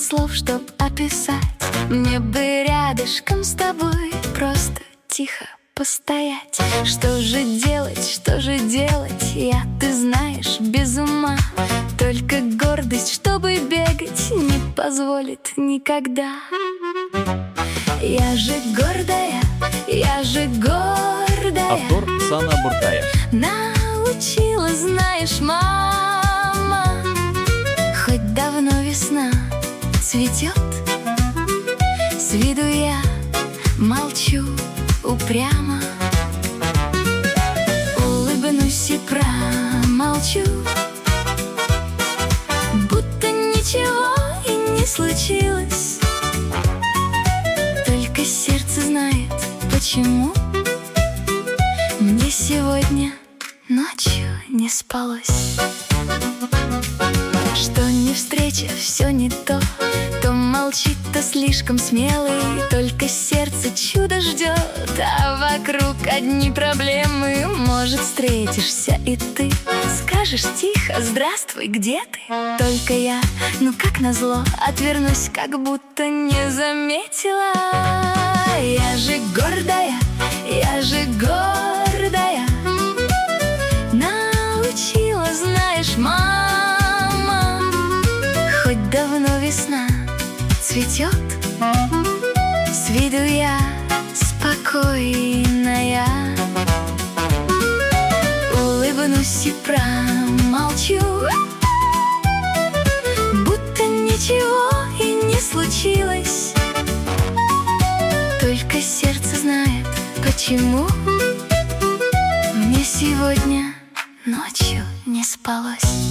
слов, чтоб описать. Мне бы рядышком с тобой просто тихо постоять. Что же делать, я, ты знаешь, без ума. Только гордость, чтобы бегать, не позволит никогда. Я же гордая, я же гордая. Автор Сана Буртая. Научила, знаешь, мама. Хоть давно весна цветет, с виду я молчу упрямо. Улыбнусь и промолчу, будто ничего и не случилось. Только сердце знает, почему мне сегодня ночью не спалось. Что не встреча, все не то, то молчит, то слишком смелый. Только сердце чудо ждет, а вокруг одни проблемы. Может, встретишься и ты скажешь тихо: здравствуй, где ты? Только я, ну как назло, отвернусь, как будто не заметила. Я же гордая, я же гордая. Научила, знаешь, мама. Хоть давно весна цветет, с виду я спокойная. Улыбнусь и промолчу, будто ничего и не случилось. Только сердце знает, почему мне сегодня ночью не спалось.